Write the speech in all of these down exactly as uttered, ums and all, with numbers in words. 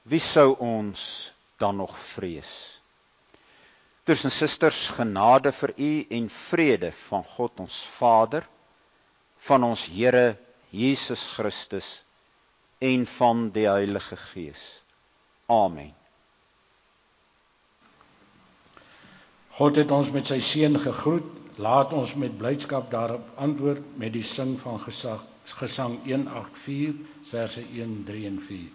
Wie sou ons dan nog vrees? Broers en susters, genade vir u en vrede van God ons Vader, van ons Here Jesus Christus en van die Heilige Gees. Amen. God het ons met sy seun gegroet, laat ons met blydskap daarop antwoord met die sing van gesag, gesang een agt vier, verse een, drie en vier.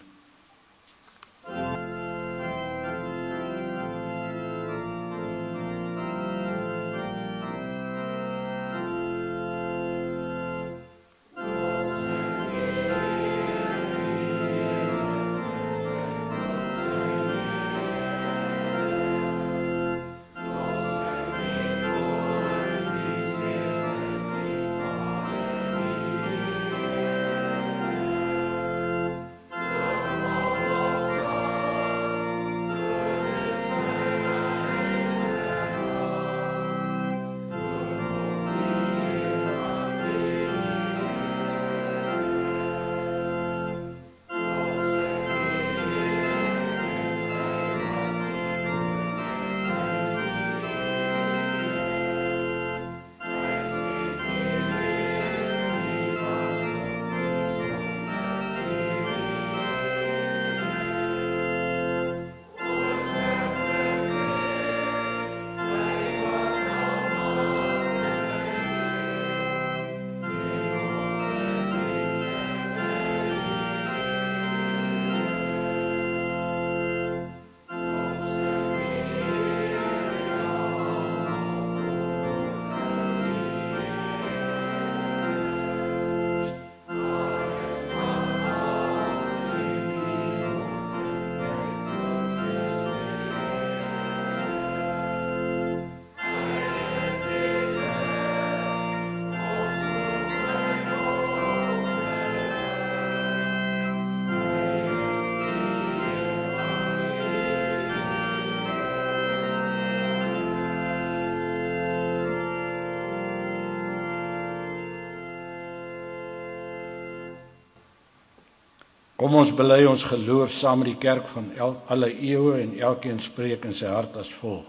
Kom ons bely ons geloof saam met die kerk van el, alle eeue en elkeen spreek in sy hart as volg.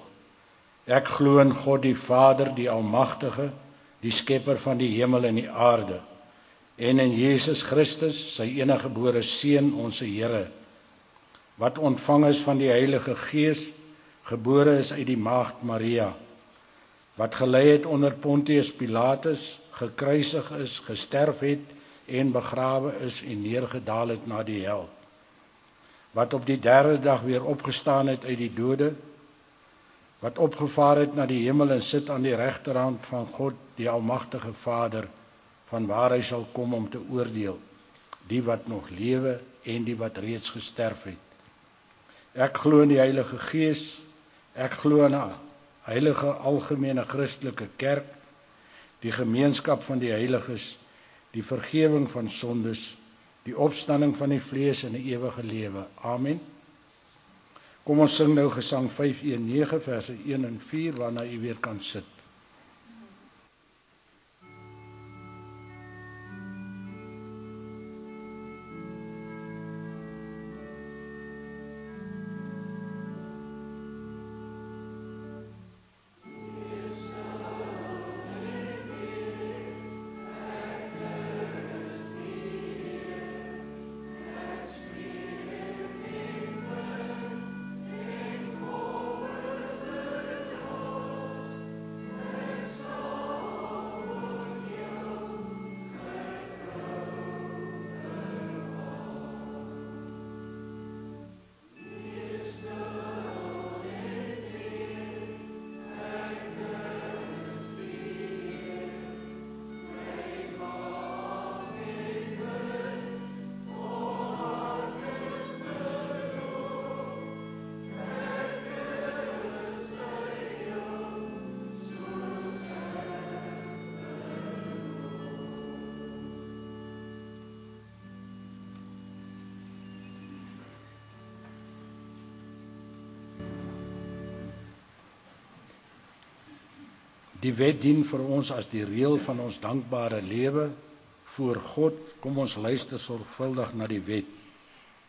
Ek glo in God die Vader, die Almagtige, die skepper van die hemel en die aarde, en in Jesus Christus, sy eniggebore Seun, ons Here, wat ontvang is van die Heilige Gees, gebore is uit die maagd Maria, wat gelei het onder Pontius Pilatus, gekruisig is, gesterf het, en begrawe is en neergedaal het na die hel, wat op die derde dag weer opgestaan het uit die dode, wat opgevaar het na die hemel en sit aan die regterhand van God, die Almagtige Vader, van waar hy sal kom om te oordeel, die wat nog lewe en die wat reeds gesterf het. Ek glo in die Heilige Gees, ek glo in 'n heilige algemene Christelike kerk, die gemeenskap van die heiliges, die vergewing van sondes, die opstanding van die vlees en die ewige lewe. Amen. Kom ons sing nou gesang vyf een nege, verse een en vier, waarna u weer kan sit. Die wet dien vir ons as die reël van ons dankbare lewe voor God. Kom ons luister sorgvuldig na die wet.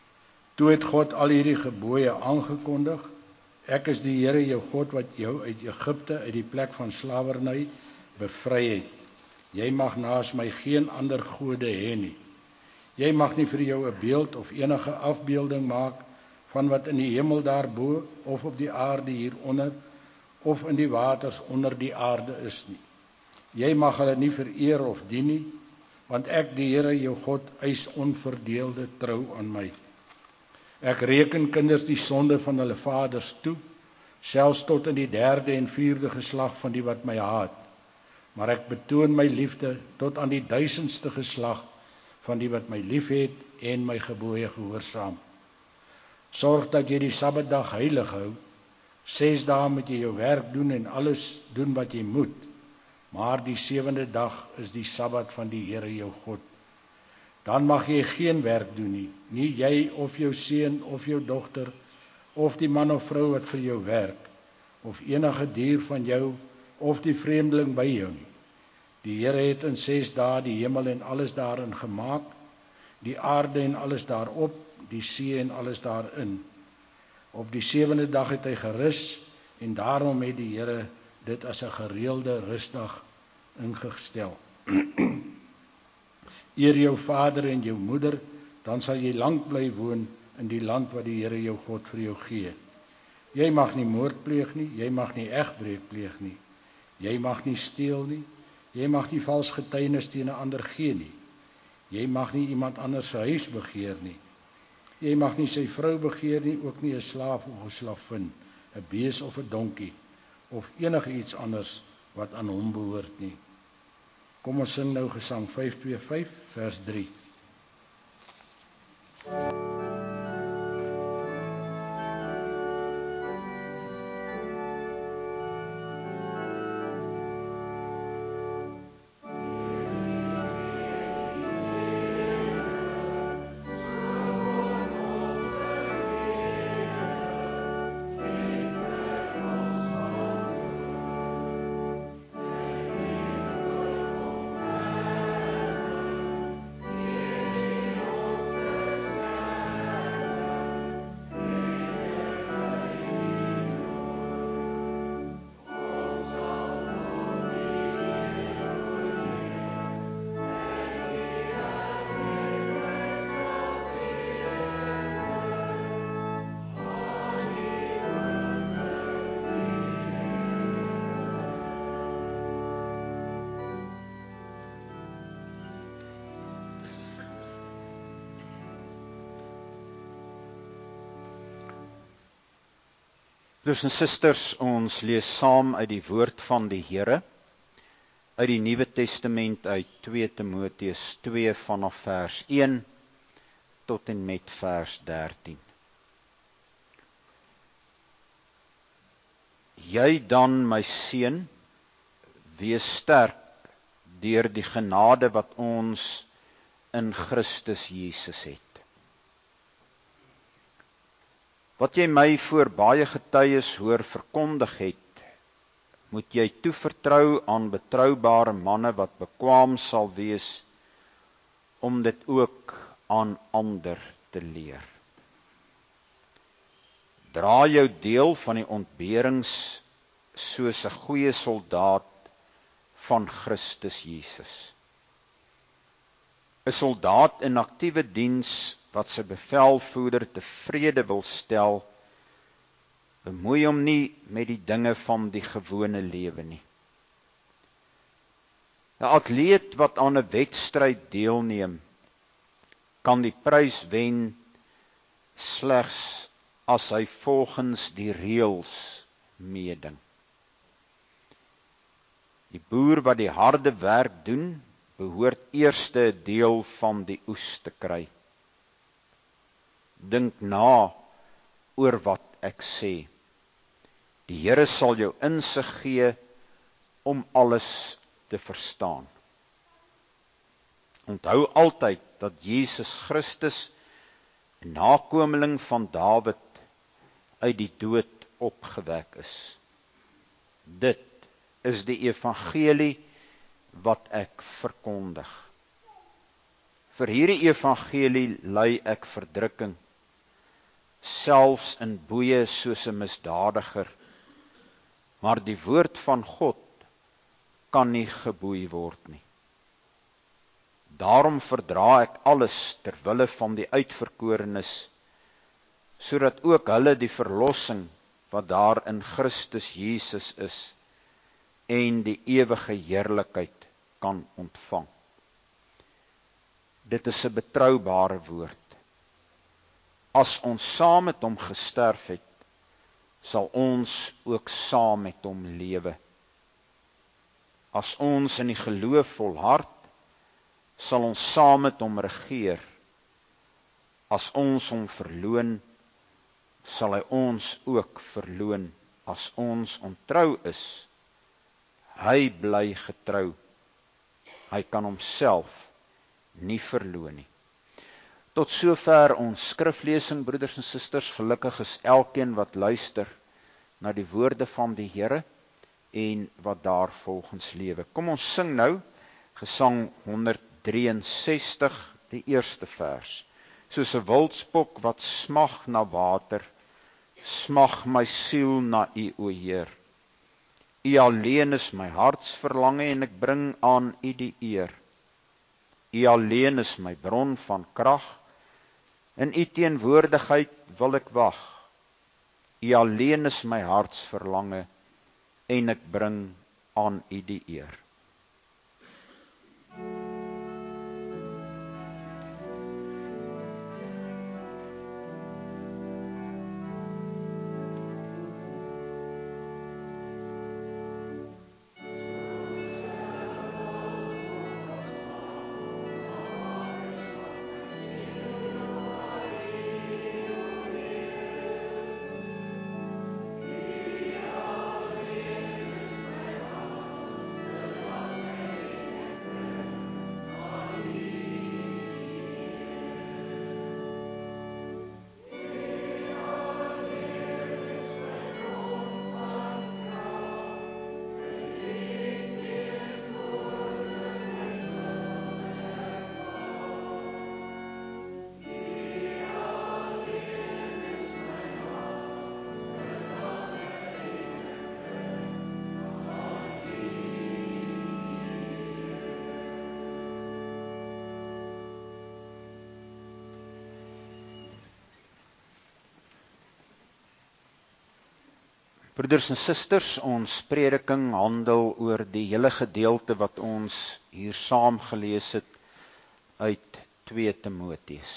Toe het God al hierdie gebooie aangekondig: Ek is die Here jou God wat jou uit Egipte, uit die plek van slawerny, bevry het. Jy mag naas my geen ander gode hê nie. Jy mag nie vir jou 'n beeld of enige afbeelding maak van wat in die hemel daarbo, of op die aarde hieronder, of in die waters onder die aarde is nie. Jy mag hulle nie vereer of dien nie, want ek, die Here jou God, eis onverdeelde trou aan my. Ek reken kinders die sonde van hulle vaders toe, selfs tot in die derde en vierde geslag van die wat my haat. Maar ek betoon my liefde tot aan die duisendste geslag van die wat my liefhet en my gebooie gehoorsaam. Sorg dat jy die Sabbatdag heilig hou. Ses dae moet jy jou werk doen en alles doen wat jy moet. Maar die sewende dag is die Sabbat van die Here jou God. Dan mag jy geen werk doen nie, nie jy of jou seun of jou dogter, of die man of vrou wat vir jou werk, of enige dier van jou, of die vreemdeling by jou nie. Die Here het in ses dae die hemel en alles daarin gemaak, die aarde en alles daarop, die see en alles daarin. Op die sewende dag het hy gerus, en daarom het die Here dit as 'n gereelde rusdag ingestel. Eer jou vader en jou moeder, dan sal jy lank bly woon in die land wat die Here jou God vir jou gee. Jy mag nie moord pleeg nie, jy mag nie egbreek pleeg nie, jy mag nie steel nie, jy mag nie vals getuienis teen 'n ander gee nie, jy mag nie iemand anders se huis begeer nie, jy mag nie sy vrou begeer nie, ook nie 'n slaaf of 'n slavin, 'n bees of 'n donkie, of enige iets anders wat aan hom behoort nie. Kom ons sing nou Gesang vyf twee vyf vers drie. Broers en susters, ons lees saam uit die woord van die Here, uit die Nuwe Testament uit twee Timoteus twee vanaf vers een tot en met vers dertien. Jy dan, my seun, wees sterk deur die genade wat ons in Christus Jesus het. Wat jy my voor baie getuies hoor verkondig het, moet jy toevertrou aan betroubare manne wat bekwaam sal wees om dit ook aan ander te leer. Dra jou deel van die ontberings soos 'n goeie soldaat van Christus Jesus. 'n Soldaat in aktiewe diens wat sy bevelvoerder tevrede wil stel, bemoei hom nie met die dinge van die gewone lewe nie. 'n Atleet wat aan 'n wedstryd deelneem, kan die prys wen slegs as hy volgens die reëls meeding. Die boer wat die harde werk doen, behoort eerste 'n deel van die oes te kry. Dink na oor wat ek sê. Die Here sal jou insig gee om alles te verstaan. Onthou altyd dat Jesus Christus, 'n nakomeling van Dawid, uit die dood opgewek is. Dit is die evangelie wat ek verkondig. Vir hierdie evangelie ly ek verdrukking, selfs in boeye soos 'n misdadiger, maar die woord van God kan nie geboei word nie. Daarom verdra ek alles ter wille van die uitverkorenes, sodat ook hulle die verlossing wat daar in Christus Jesus is, en die ewige heerlikheid kan ontvang. Dit is 'n betroubare woord. As ons saam met hom gesterf het, sal ons ook saam met hom lewe. As ons in die geloof volhard, sal ons saam met hom regeer. As ons hom verloon, sal hy ons ook verloon. As ons ontrou is, hy bly getrou. Hy kan homself nie verloon nie. Tot sover ons skriflesing, broeders en susters. Gelukkig is elkeen wat luister na die woorde van die Here en wat daar volgens lewe. Kom ons sing nou Gesang honderddraaiensestig, die eerste vers. Soos 'n wildspok wat smag na water, smag my siel na U, o Heer. U alleen is my hartsverlange en ek bring aan U die eer. U alleen is my bron van krag, in U teenwoordigheid wil ek wag. U alleen is my hartsverlange en ek bring aan U die eer. Broeders en susters, ons prediking handel oor die hele gedeelte wat ons hier saam gelees het uit twee Timoteus.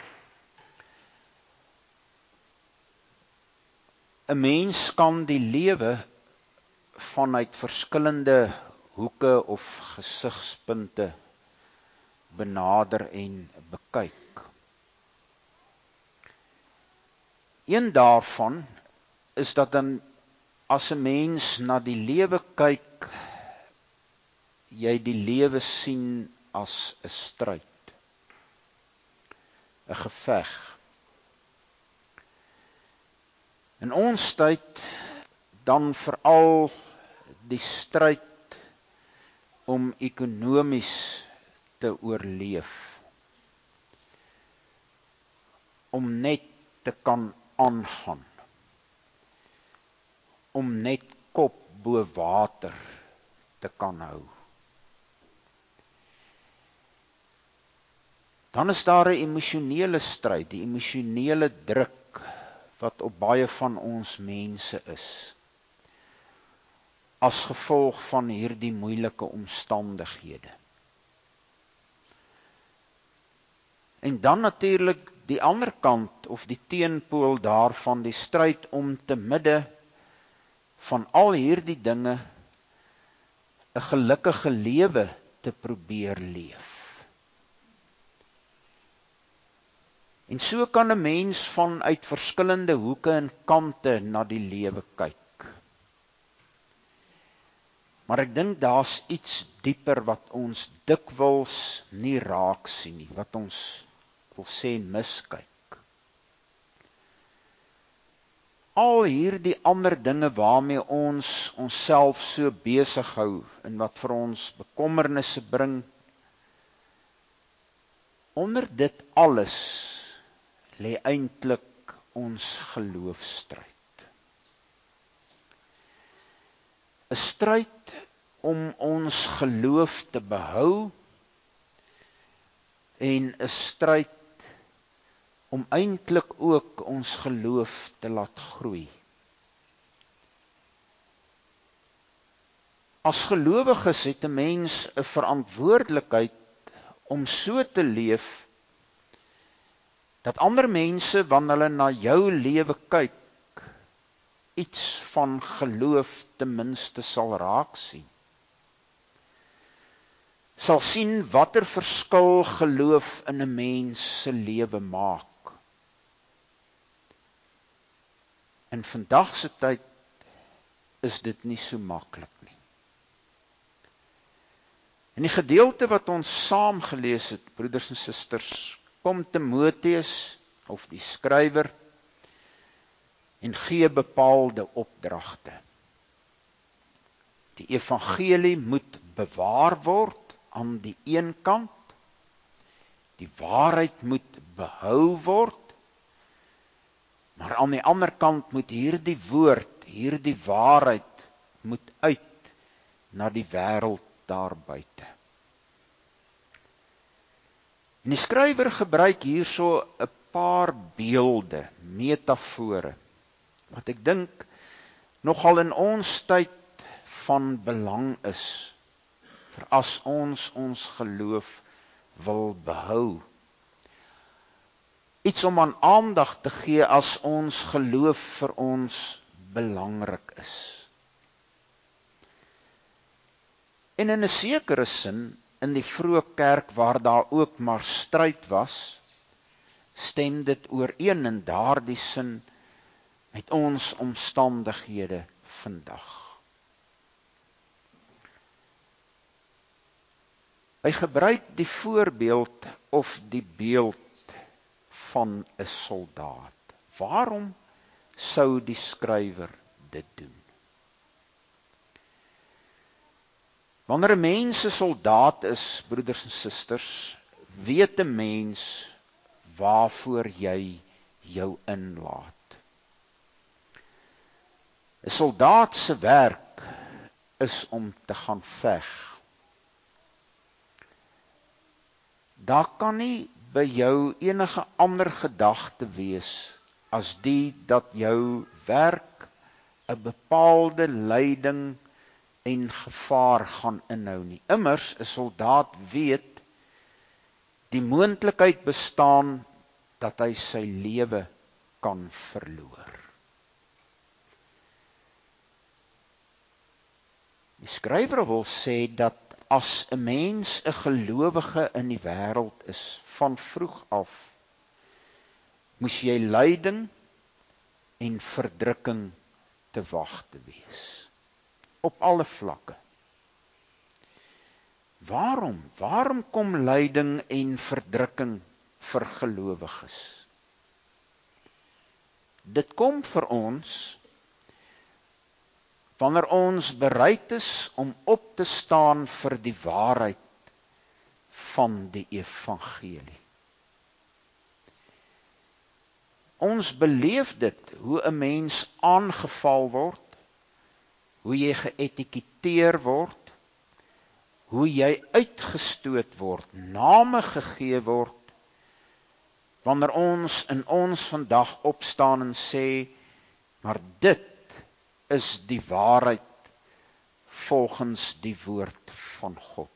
'n Mens kan die lewe vanuit verskillende hoeke of gesigspunte benader en bekyk. Een daarvan is dat dan as 'n mens na die lewe kyk, jy die lewe sien as 'n stryd, 'n geveg. In ons tyd dan veral die stryd om ekonomies te oorleef, om net te kan aangaan, om net kop bo water te kan hou. Dan is daar 'n emosionele stryd, die emosionele druk wat op baie van ons mense is, as gevolg van hierdie moeilike omstandighede. En dan natuurlik die ander kant, of die teenpool daarvan, die stryd om te midde van al hierdie dinge 'n gelukkige lewe te probeer leef. En so kan 'n mens vanuit verskillende hoeke en kante na die lewe kyk. Maar ek dink daar's iets dieper wat ons dikwels nie raak sien nie, wat ons wil sê miskyk. Al hierdie ander dinge waarmee ons onsself so besig hou en wat vir ons bekommernisse bring, onder dit alles lê eintlik ons geloofstryd. 'n Stryd om ons geloof te behou en 'n stryd om eintlik ook ons geloof te laat groei. As gelowiges het 'n mens 'n verantwoordelikheid om so te leef dat ander mense wanneer hulle na jou lewe kyk, iets van geloof ten minste sal raak sien. Sal sien watter verskil geloof in 'n mens se lewe maak. In vandag se tyd is dit nie so maklik nie. In die gedeelte wat ons saam gelees het, broeders en susters, kom Timoteus of die skrywer en gee bepaalde opdragte. Die evangelie moet bewaar word aan die een kant, die waarheid moet behou word, maar aan die ander kant moet hierdie woord, hierdie waarheid moet uit na die wêreld daar buite. En die skrywer gebruik hierso 'n paar beelde, metafore, wat ek dink nogal in ons tyd van belang is, vir as ons ons geloof wil behou. Iets om aan aandag te gee as ons geloof vir ons belangrik is. En in 'n sekere sin, in die vroeë kerk waar daar ook maar stryd was, stem dit ooreen in daardie sin met ons omstandighede vandag. Hy gebruik die voorbeeld of die beeld van 'n soldaat. Waarom sou die skrywer dit doen? Wanneer 'n mens 'n soldaat is, broeders en susters, weet 'n mens waarvoor jy jou inlaat. 'n Soldaat se werk is om te gaan veg. Daar kan nie by jou enige ander gedagte wees as die dat jou werk 'n bepaalde lyding en gevaar gaan inhou nie. Immers 'n soldaat weet die moontlikheid bestaan dat hy sy lewe kan verloor. Die skrywer wil sê dat as 'n mens 'n gelowige in die wêreld is, van vroeg af, moes jy lyding en verdrukking te wag te wees. Op alle vlakke. Waarom? Waarom kom lyding en verdrukking vir gelowiges? Dit kom vir ons wanneer ons bereid is om op te staan vir die waarheid van die evangelie. Ons beleef dit, hoe 'n mens aangeval word, hoe jy geëtiketeer word, hoe jy uitgestoot word, name gegee word, wanneer ons in ons vandag opstaan en sê, maar dit is die waarheid volgens die woord van God.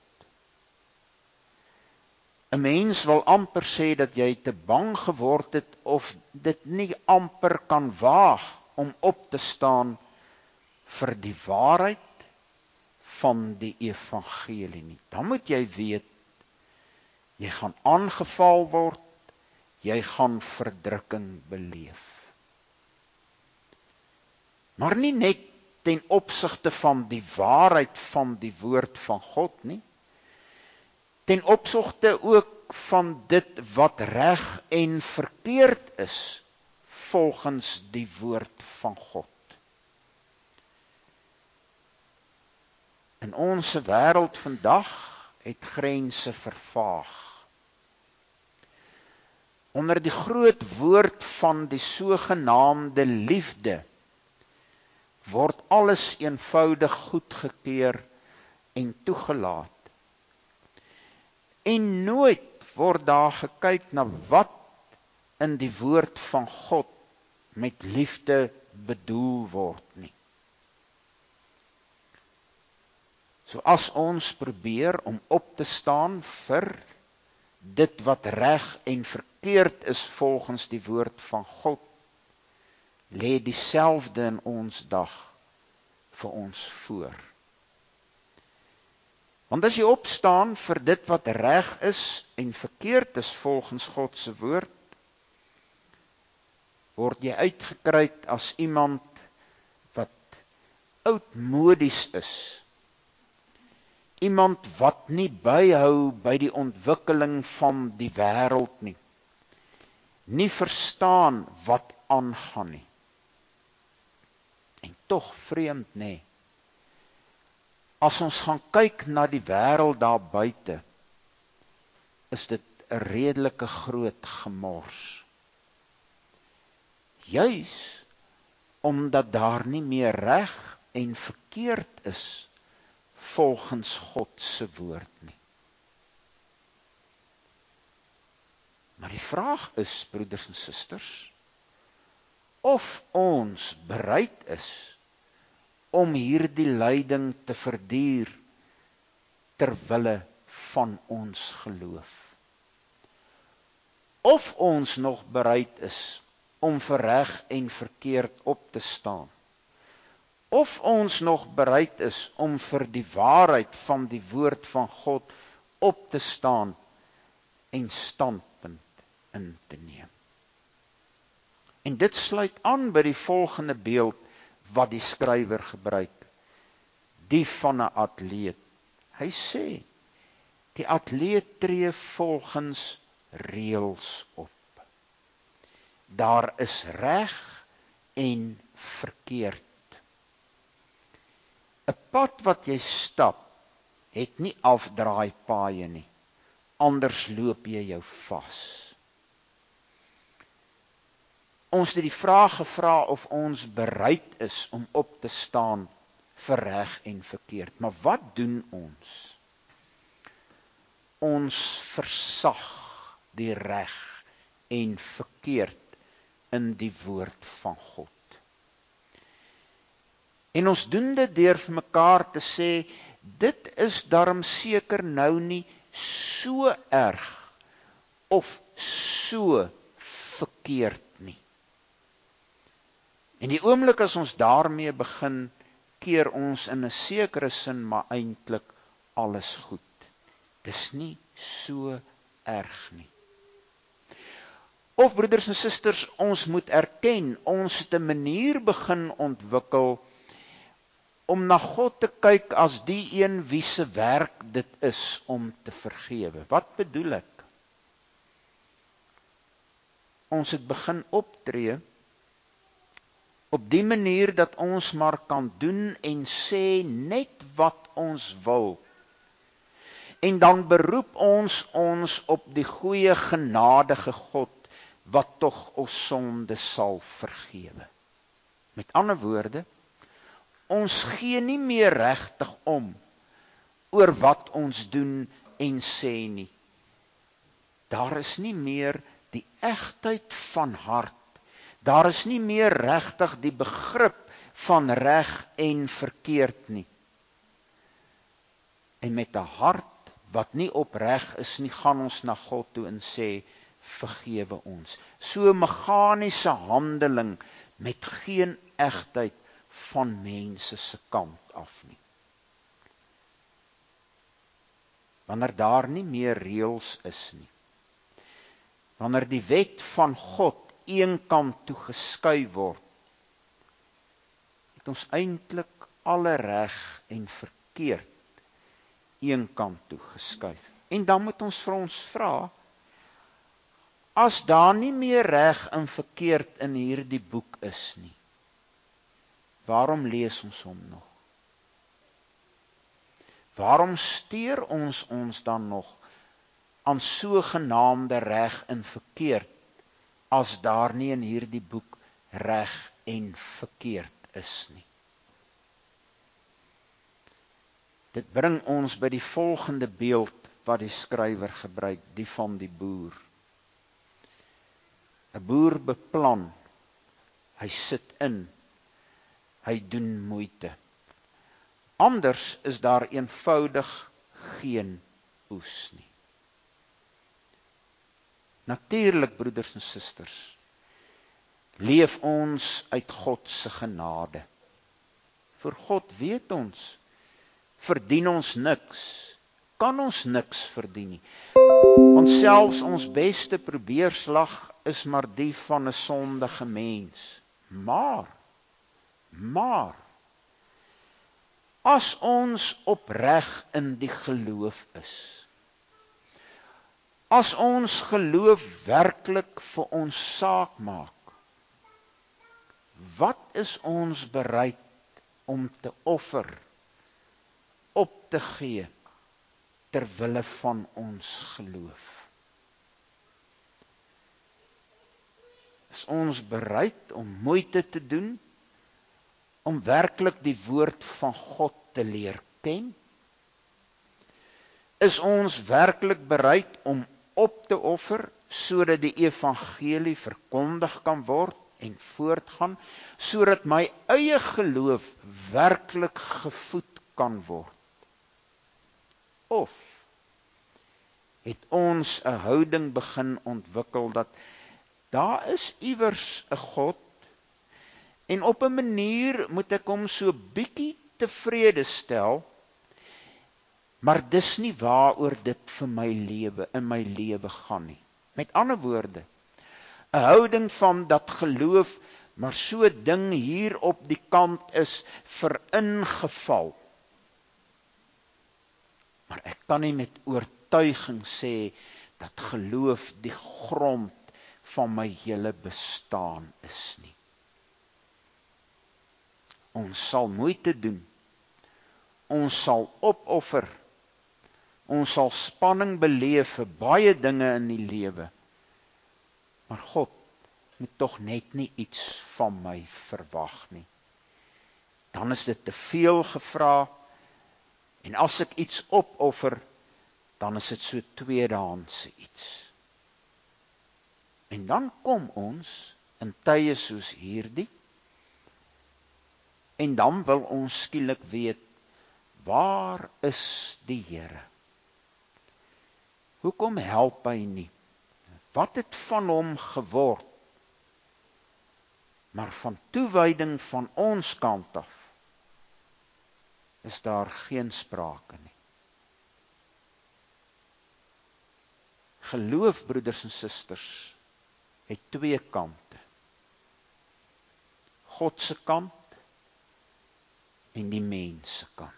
'n Mens wil amper sê dat jy te bang geword het of dit nie amper kan waag om op te staan vir die waarheid van die evangelie nie. Dan moet jy weet, jy gaan aangeval word, jy gaan verdrukking beleef. Maar nie net ten opsigte van die waarheid van die woord van God nie, ten opsigte ook van dit wat reg en verkeerd is volgens die woord van God. In ons wêreld vandag het grense vervaag. Onder die groot woord van die sogenaamde liefde word alles eenvoudig goedgekeur en toegelaat. En nooit word daar gekyk na wat in die woord van God met liefde bedoel word nie. So as ons probeer om op te staan vir dit wat reg en verkeerd is volgens die woord van God, lê dieselfde in ons dag vir ons voor. Want as jy opstaan vir dit wat reg is en verkeerd is volgens God se woord, word jy uitgekryt as iemand wat oudmodies is. Iemand wat nie byhou by die ontwikkeling van die wêreld nie. Nie verstaan wat aangaan nie. En tog vreemd, nê? As ons gaan kyk na die wêreld daar buite, is dit 'n redelike groot gemors. Juis omdat daar nie meer reg en verkeerd is volgens God se woord nie. Maar die vraag is, broeders en susters, of ons bereid is om hierdie lyding te verduur ter wille van ons geloof. Of ons nog bereid is om vir reg en verkeerd op te staan. Of ons nog bereid is om vir die waarheid van die woord van God op te staan en standpunt in te neem. En dit sluit aan by die volgende beeld wat die skrywer gebruik, die van 'n atleet. Hy sê, die atleet tree volgens reëls op. Daar is reg en verkeerd. 'n Pad wat jy stap, het nie afdraai paaie nie, anders loop jy jou vas. Ons het die vraag gevra of ons bereid is om op te staan vir reg en verkeerd. Maar wat doen ons? Ons versag die reg en verkeerd in die woord van God. En ons doen dit deur vir mekaar te sê, dit is darm seker nou nie so erg of so verkeerd nie. En die oomblik as ons daarmee begin, keer ons in 'n sekere sin maar eintlik alles goed. Dis nie so erg nie. Of broeders en susters, ons moet erken, ons het 'n manier begin ontwikkel om na God te kyk as die een wie se werk dit is om te vergewe. Wat bedoel ek? Ons het begin optree op die manier dat ons maar kan doen en sê net wat ons wil. En dan beroep ons ons op die goeie genadige God, wat tog ons sonde sal vergewe. Met ander woorde, ons gee nie meer regtig om oor wat ons doen en sê nie. Daar is nie meer die egtheid van hart. Daar is nie meer regtig die begrip van reg en verkeerd nie. En met 'n hart wat nie opreg is nie, gaan ons na God toe en sê, vergewe ons. So 'n meganiese handeling met geen egtheid van mense se kant af nie. Wanneer daar nie meer reëls is nie. Wanneer die wet van God een kant toe geskuif word, het ons eintlik alle reg en verkeerd een kant toe geskuif. En dan moet ons vir ons vra, as daar nie meer reg en verkeerd in hierdie boek is nie, waarom lees ons hom nog? Waarom steur ons ons dan nog aan sogenaamde reg en verkeerd as daar nie in hierdie boek reg en verkeerd is nie. Dit bring ons by die volgende beeld wat die skrywer gebruik, die van die boer. 'n Boer beplan, hy sit in, hy doen moeite. Anders is daar eenvoudig geen oes nie. Natuurlik, broeders en susters, leef ons uit God se genade. Vir God weet ons, verdien ons niks, kan ons niks verdien nie. Want selfs ons beste probeerslag is maar die van 'n sondige mens. Maar, maar, as ons opreg in die geloof is, as ons geloof werklik vir ons saak maak, wat is ons bereid om te offer, op te gee, ter wille van ons geloof? Is ons bereid om moeite te doen, om werklik die woord van God te leer ken? Is ons werklik bereid om op te offer, sodat die evangelie verkondig kan word en voortgaan, sodat my eie geloof werklik gevoed kan word? Of het ons 'n houding begin ontwikkel dat daar is iewers 'n God en op 'n manier moet ek hom so bietjie tevrede stel, maar dis nie waaroor dit vir my lewe, in my lewe gaan nie. Met ander woorde, 'n houding van dat geloof, maar so 'n ding hier op die kant is vir ingeval. Maar ek kan nie met oortuiging sê dat geloof die grond van my hele bestaan is nie. Ons sal moeite doen, ons sal opoffer, ons sal spanning beleef vir baie dinge in die lewe, maar God moet tog net nie iets van my verwag nie. Dan is dit te veel gevra, en as ek iets opoffer, dan is dit so tweedehandse iets. En dan kom ons in tye soos hierdie, en dan wil ons skielik weet, waar is die Here? Hoekom help hy nie? Wat het van hom geword? Maar van toewyding van ons kant af, is daar geen sprake nie. Geloof, broeders en susters, het twee kante. God se kant en die mens se kant.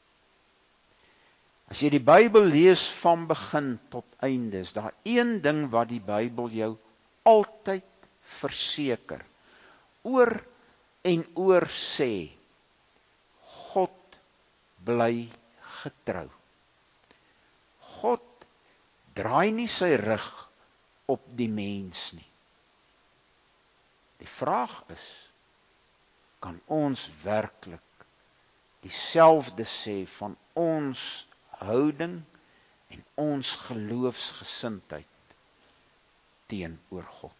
As jy die Bybel lees van begin tot einde, is daar een ding wat die Bybel jou altyd verseker, oor en oor sê, God bly getrou. God draai nie sy rug op die mens nie. Die vraag is, kan ons werklik dieselfde sê van ons houding en ons geloofsgesindheid teenoor God?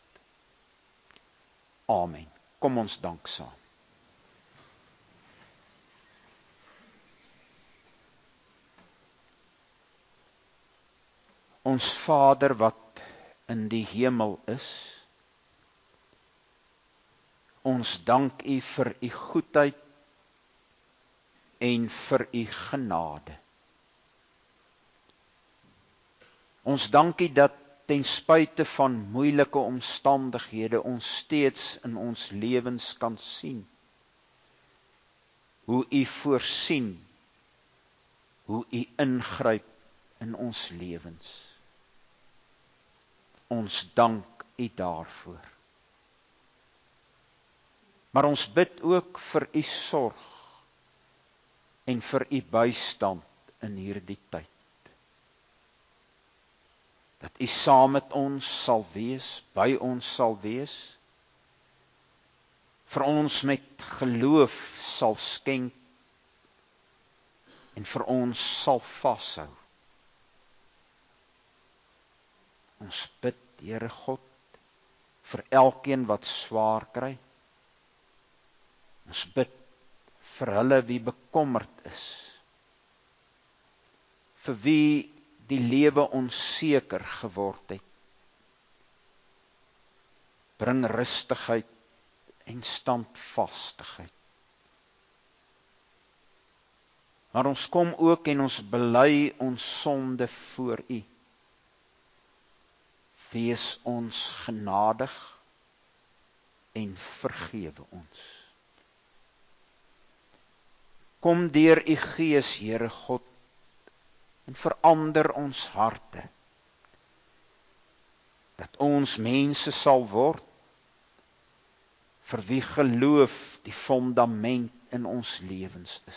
Amen. Kom ons dank saam. Ons Vader wat in die hemel is, ons dank U vir U goedheid en vir U genade. Ons dank U dat ten spyte van moeilike omstandighede ons steeds in ons lewens kan sien hoe U voorsien, hoe U ingryp in ons lewens. Ons dank U daarvoor. Maar ons bid ook vir U sorg en vir U bystand in hierdie tyd. dat U saam met ons sal wees, by ons sal wees, vir ons met geloof sal skenk, en vir ons sal vashou. Ons bid, Here God, vir elkeen wat swaar kry. Ons bid vir hulle wie bekommerd is, vir wie die lewe onseker geword het. Bring rustigheid en standvastigheid. Maar ons kom ook en ons bely ons sonde voor U. Wees ons genadig en vergewe ons. Kom deur U Gees, Here God, en verander ons harte, dat ons mense sal word, vir wie geloof die fondament in ons lewens is.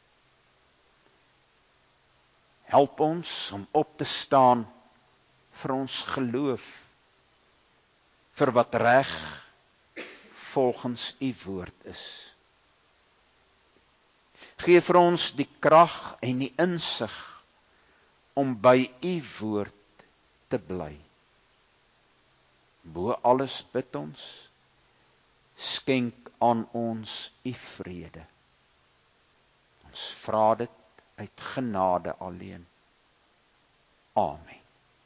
Help ons om op te staan vir ons geloof, vir wat reg volgens U woord is. Gee vir ons die krag en die insig om by U woord te bly. Bo alles bid ons, skenk aan ons U vrede. Ons vra dit uit genade alleen. Amen.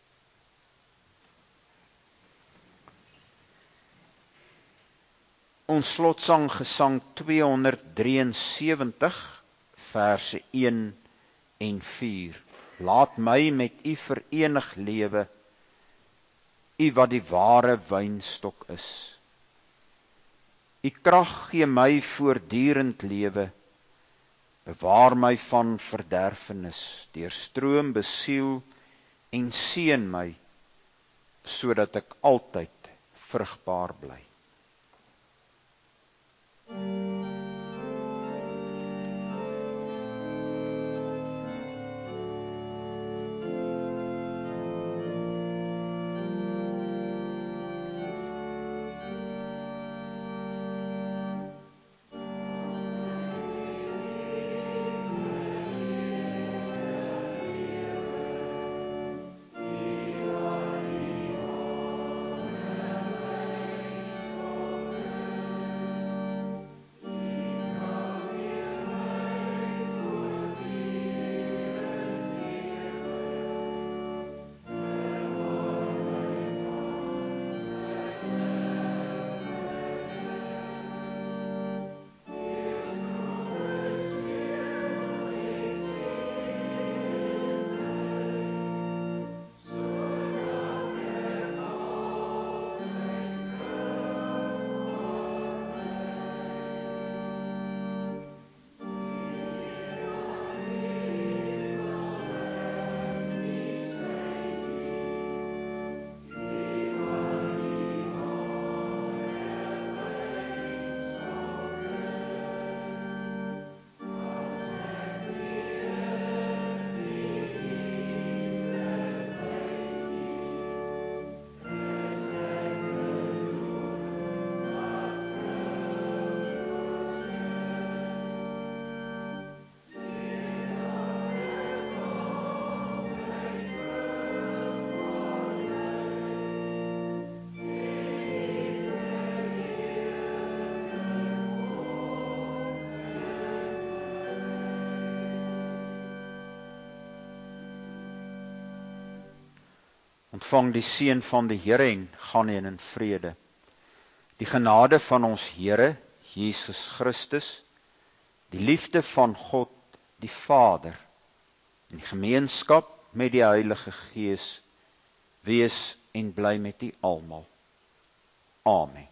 Ons slotsang gesang tweehonderdsewentig, verse een en vier. Laat my met U verenig lewe, U wat die ware wynstok is. U krag gee my voortdurend lewe, bewaar my van verderfenis, deurstroom, besiel en seën my, sodat ek altyd vrugbaar bly. Ontvang die seën van die Here en gaan heen in vrede. Die genade van ons Here Jesus Christus, die liefde van God die Vader en die gemeenskap met die Heilige Gees wees en bly met u almal. Amen.